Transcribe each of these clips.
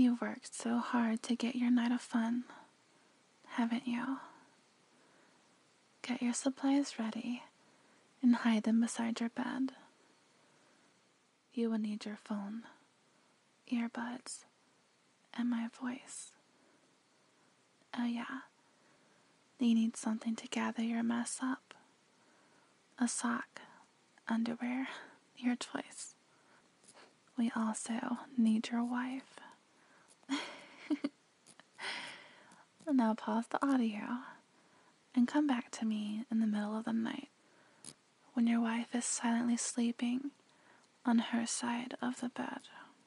You've worked so hard to get your night of fun, haven't you? Get your supplies ready and hide them beside your bed. You will need your phone, earbuds, and my voice. Oh yeah, you need something to gather your mess up. A sock, underwear, your choice. We also need your wife. Now pause the audio and come back to me in the middle of the night when your wife is silently sleeping on her side of the bed.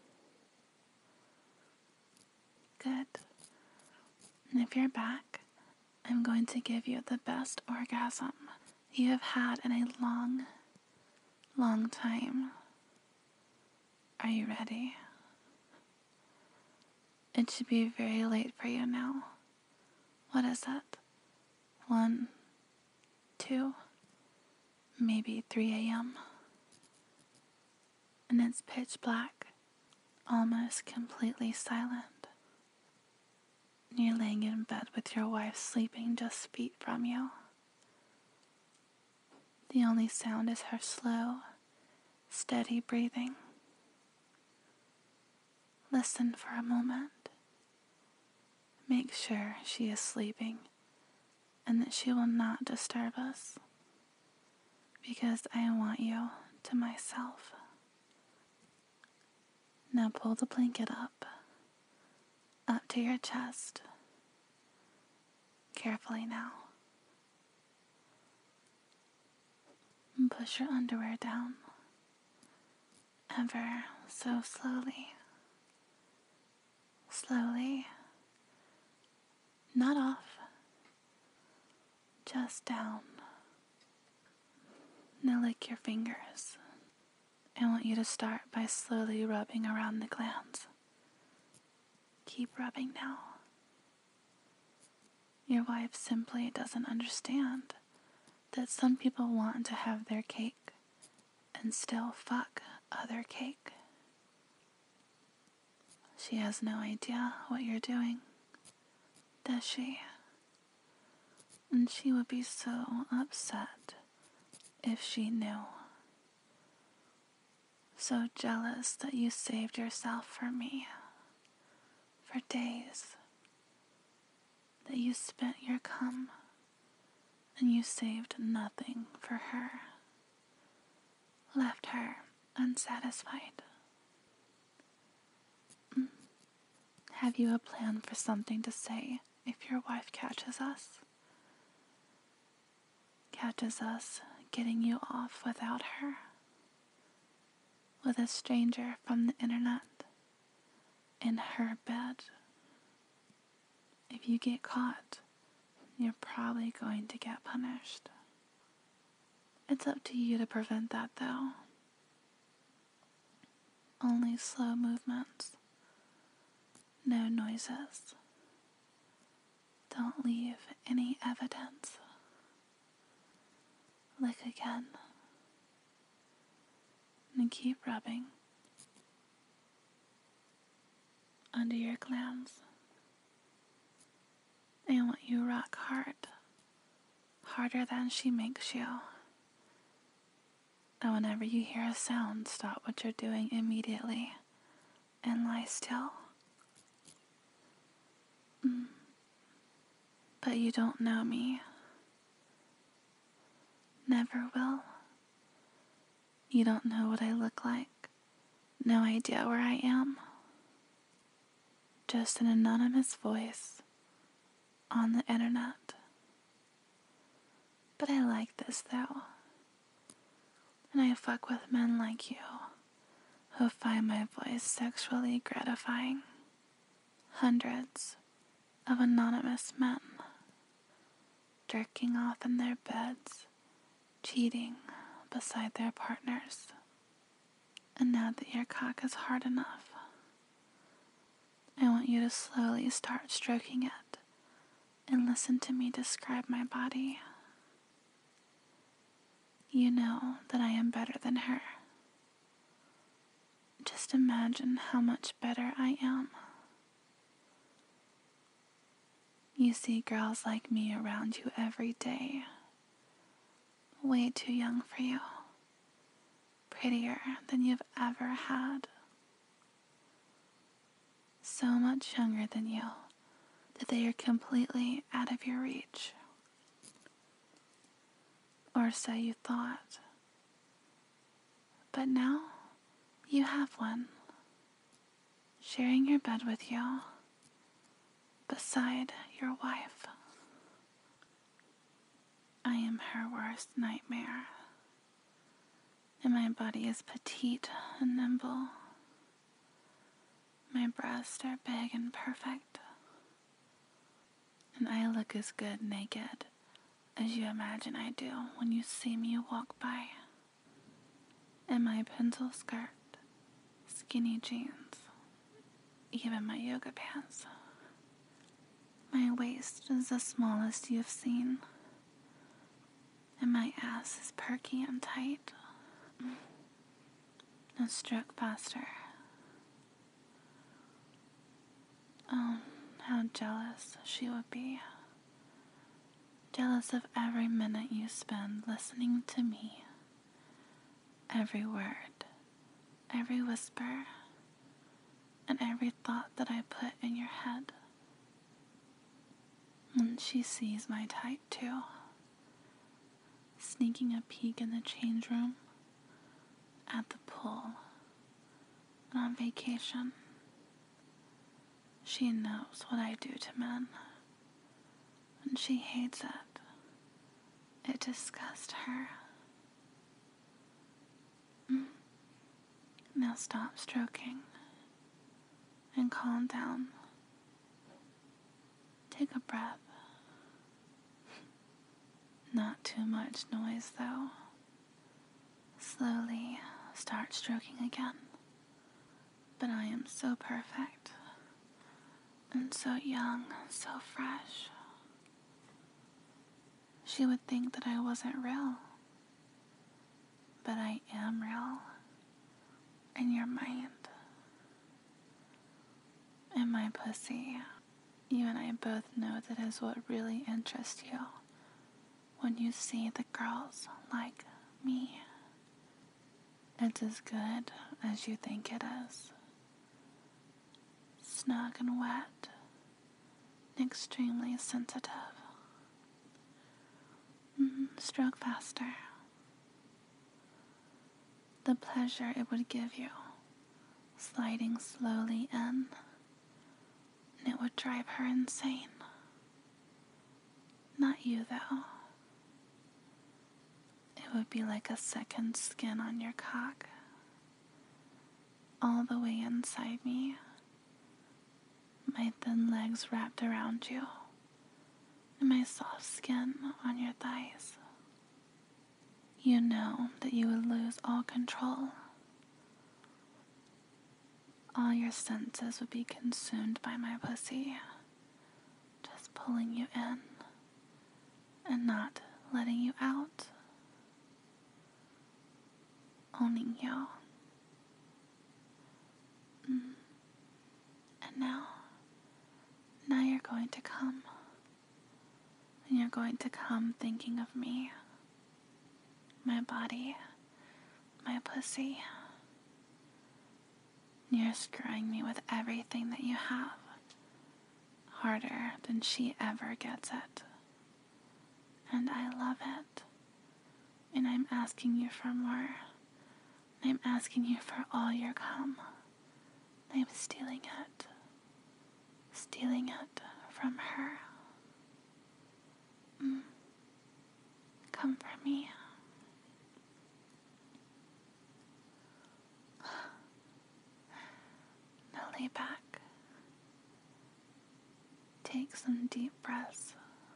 Good. And if you're back, I'm going to give you the best orgasm you have had in a long, long time. Are you ready? It should be very late for you now. What is it? 1, 2, maybe 3 a.m. And it's pitch black, almost completely silent. You're laying in bed with your wife sleeping just feet from you. The only sound is her slow, steady breathing. Listen for a moment. Make sure she is sleeping and that she will not disturb us, because I want you to myself. Now pull the blanket up to your chest. Carefully now. And push your underwear down, ever so slowly. Slowly. Not off, just down. Now lick your fingers. I want you to start by slowly rubbing around the glands. Keep rubbing now. Your wife simply doesn't understand that some people want to have their cake and still fuck other cake. She has no idea what you're doing, does she? And she would be so upset if she knew. So jealous that you saved yourself for me, for days, that you spent your cum and you saved nothing for her, left her unsatisfied. Have you a plan for something to say if your wife catches us? Catches us getting you off without her, with a stranger from the internet, in her bed. If you get caught, you're probably going to get punished. It's up to you to prevent that, though. Only slow movements. No noises. Don't leave any evidence. Lick again. And keep rubbing under your glands. I want you rock hard. Harder than she makes you. And whenever you hear a sound, stop what you're doing immediately and lie still. But you don't know me. Never will. You don't know what I look like. No idea where I am. Just an anonymous voice on the internet. But I like this, though. And I fuck with men like you who find my voice sexually gratifying. Hundreds of anonymous men jerking off in their beds, cheating beside their partners. And now that your cock is hard enough, I want you to slowly start stroking it and listen to me describe my body. You know that I am better than her. Just imagine how much better I am. You see girls like me around you every day. Way too young for you. Prettier than you've ever had. So much younger than you that they are completely out of your reach. Or so you thought. But now, you have one. Sharing your bed with you. Beside your wife. I am her worst nightmare. And my body is petite and nimble. My breasts are big and perfect. And I look as good naked as you imagine I do when you see me walk by. In my pencil skirt, skinny jeans, even my yoga pants. My waist is the smallest you've seen. And my ass is perky and tight. Now stroke faster. Oh, how jealous she would be. Jealous of every minute you spend listening to me. Every word, every whisper, and every thought that I put in your head. And she sees my type too. Sneaking a peek in the change room, at the pool, and on vacation. She knows what I do to men, and she hates it. It disgusts her. Now stop stroking and calm down. Take a breath. Not too much noise though. Slowly start stroking again. But I am so perfect and so young, so fresh. She would think that I wasn't real. But I am real. In your mind. In my pussy. You and I both know that is what really interests you. When you see the girls like me. It's as good as you think it is. Snug and wet. Extremely sensitive. Stroke faster. The pleasure it would give you, sliding slowly in, and it would drive her insane. Not you, though. It would be like a second skin on your cock, all the way inside me, my thin legs wrapped around you, and my soft skin on your thighs. You know that you would lose all control. All your senses would be consumed by my pussy, just pulling you in and not letting you out, owning you. And now you're going to come, and you're going to come thinking of me, my body, my pussy. You're screwing me with everything that you have, harder than she ever gets it. And I love it. And I'm asking you for more. I'm asking you for all your cum. I'm stealing it. Stealing it from her. Come for me. Now lay back. Take some deep breaths.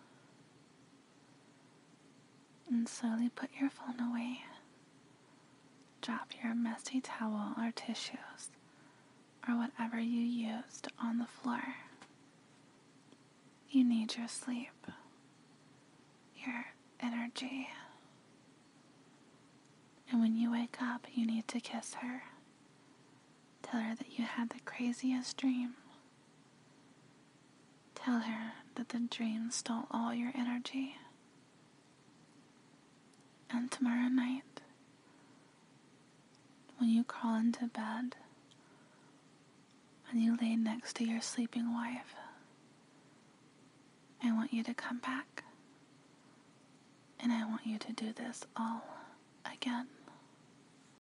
And slowly put your phone away. Drop your messy towel or tissues or whatever you used on the floor. You need your sleep, your energy. And when you wake up, you need to kiss her. Tell her that you had the craziest dream. Tell her that the dream stole all your energy. And tomorrow night, when you crawl into bed and you lay next to your sleeping wife, I want you to come back. And I want you to do this all again.